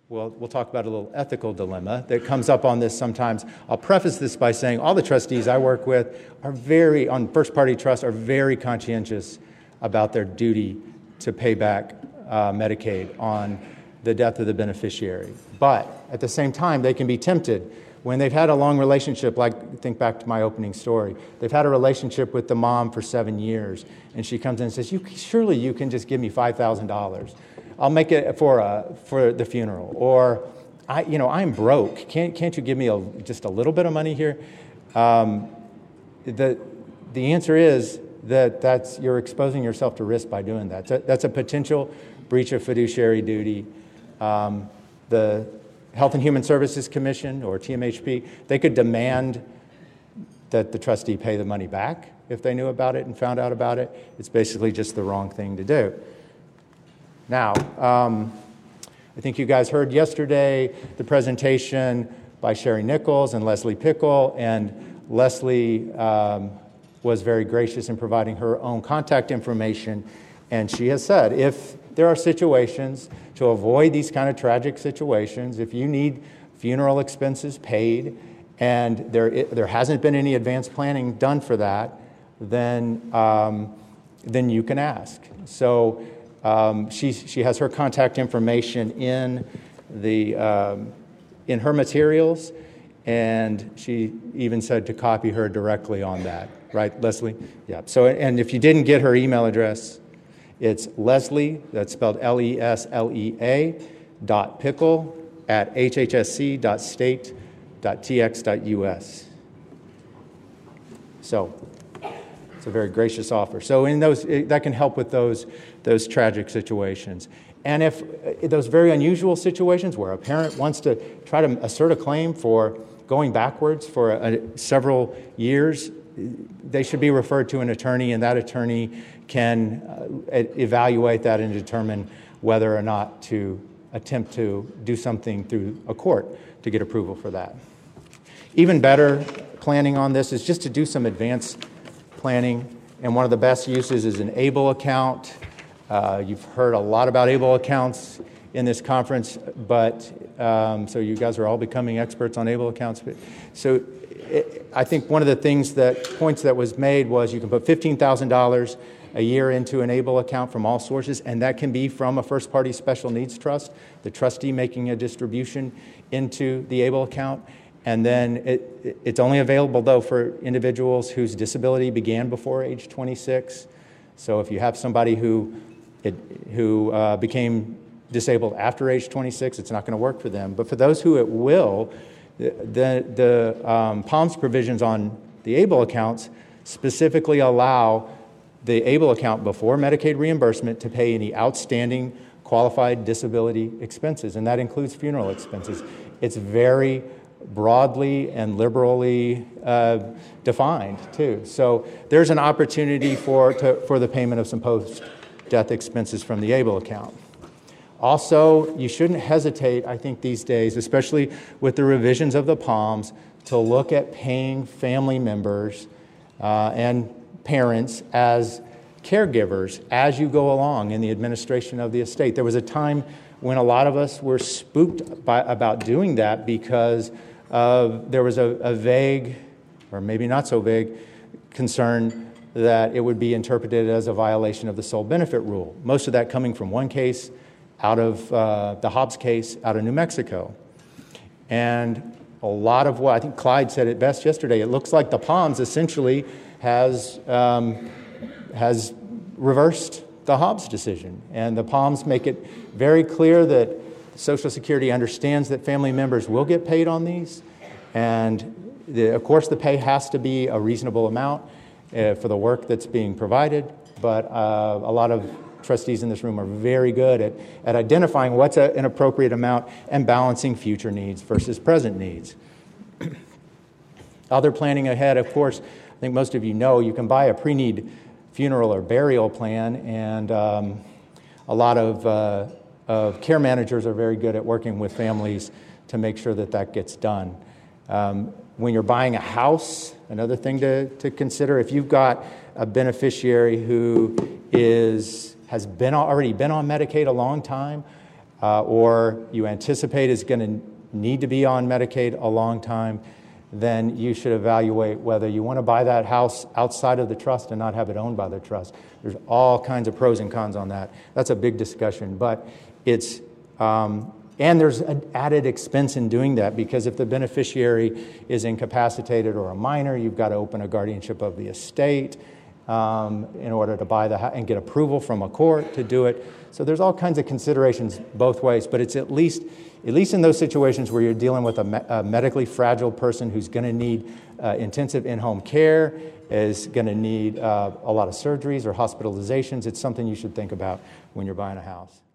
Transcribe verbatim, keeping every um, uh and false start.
well, we'll talk about a little ethical dilemma that comes up on this sometimes. I'll preface this by saying all the trustees I work with are very, on first-party trust, are very conscientious about their duty to pay back uh, Medicaid on the death of the beneficiary. But at the same time, they can be tempted when they've had a long relationship, like think back to my opening story. They've had a relationship with the mom for seven years, and she comes in and says, "You surely you can just give me five thousand dollars. I'll make it for uh, for the funeral." Or, I, you know, I'm broke. Can't can't you give me a, just a little bit of money here? Um, the the answer is that that's you're exposing yourself to risk by doing that. So that's a potential breach of fiduciary duty. Um, the Health and Human Services Commission, or T M H P, they could demand that the trustee pay the money back if they knew about it and found out about it. It's basically just the wrong thing to do. Now, um, I think you guys heard yesterday the presentation by Sherry Nichols and Leslie Pickle, and Leslie um, was very gracious in providing her own contact information, and she has said if there are situations to avoid these kind of tragic situations, if you need funeral expenses paid and there there hasn't been any advanced planning done for that, then um, then you can ask. So um, she she has her contact information in the um, in her materials, and she even said to copy her directly on that. Right, Leslie? Yeah. So and if you didn't get her email address, it's Leslie, that's spelled L E S L E A, dot pickle at H H S C dot state dot T X dot U S. So it's a very gracious offer. So in those, that can help with those, those tragic situations. And if uh, those very unusual situations where a parent wants to try to assert a claim for going backwards for a, a, several years, they should be referred to an attorney, and that attorney can uh, evaluate that and determine whether or not to attempt to do something through a court to get approval for that. Even better planning on this is just to do some advanced planning, and one of the best uses is an ABLE account. Uh, you've heard a lot about ABLE accounts in this conference, but um, so you guys are all becoming experts on ABLE accounts. But, so it, I think one of the things that points that was made was you can put fifteen thousand dollars a year into an ABLE account from all sources, and that can be from a first-party special needs trust, the trustee making a distribution into the ABLE account. And then it, it's only available, though, for individuals whose disability began before age twenty-six. So if you have somebody who it, who uh, became disabled after age twenty-six, it's not going to work for them. But for those who it will, the, the, the um, PALMS provisions on the ABLE accounts specifically allow the ABLE account before Medicaid reimbursement to pay any outstanding qualified disability expenses, and that includes funeral expenses. It's very broadly and liberally uh, defined, too. So there's an opportunity for, to, for the payment of some post-death expenses from the ABLE account. Also, you shouldn't hesitate, I think, these days, especially with the revisions of the PALMS, to look at paying family members uh, and parents as caregivers as you go along in the administration of the estate. There was a time when a lot of us were spooked by, about doing that because uh, there was a, a vague, or maybe not so vague, concern that it would be interpreted as a violation of the sole benefit rule. Most of that coming from one case out of uh, the Hobbs case out of New Mexico. And a lot of what, I think Clyde said it best yesterday, it looks like the PALMS essentially has um, has reversed the Hobbs decision. And the PALMS make it very clear that Social Security understands that family members will get paid on these. And the, of course, the pay has to be a reasonable amount uh, for the work that's being provided. But uh, a lot of trustees in this room are very good at, at identifying what's a, an appropriate amount and balancing future needs versus present needs. Other planning ahead, of course, I think most of you know you can buy a pre-need funeral or burial plan, and um, a lot of, uh, of care managers are very good at working with families to make sure that that gets done. Um, when you're buying a house, another thing to, to consider, if you've got a beneficiary who is has been already been on Medicaid a long time, uh, or you anticipate is going to need to be on Medicaid a long time, then you should evaluate whether you want to buy that house outside of the trust and not have it owned by the trust. There's all kinds of pros and cons on that. That's a big discussion, but it's um, and there's an added expense in doing that, because if the beneficiary is incapacitated or a minor, you've got to open a guardianship of the estate um, in order to buy the house and get approval from a court to do it. So there's all kinds of considerations both ways, but it's at least, at least in those situations where you're dealing with a, me- a medically fragile person who's going to need uh, intensive in-home care, is going to need uh, a lot of surgeries or hospitalizations, it's something you should think about when you're buying a house.